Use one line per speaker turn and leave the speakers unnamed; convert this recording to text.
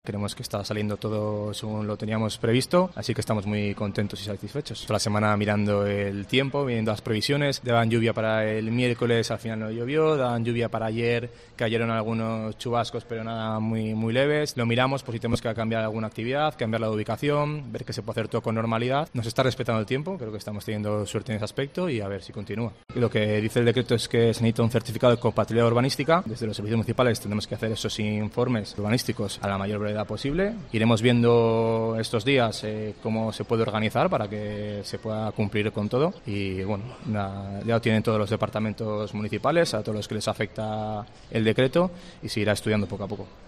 Creemos que está saliendo todo según lo teníamos previsto, así que estamos muy contentos y satisfechos. Toda la semana mirando el tiempo, viendo las previsiones, daban lluvia para el miércoles, al final no llovió, daban lluvia para ayer, cayeron algunos chubascos pero nada muy leves. Lo miramos por si tenemos que cambiar alguna actividad, cambiar la ubicación, ver que se puede hacer todo con normalidad. Nos está respetando el tiempo, creo que estamos teniendo suerte en ese aspecto y a ver si continúa. Lo que dice el decreto es que se necesita un certificado de compatibilidad urbanística. Desde los servicios municipales tenemos que hacer esos informes urbanísticos a la mayor brevedad posible. Iremos viendo estos días cómo se puede organizar para que se pueda cumplir con todo y bueno, ya lo tienen todos los departamentos municipales, a todos los que les afecta el decreto y se irá estudiando poco a poco.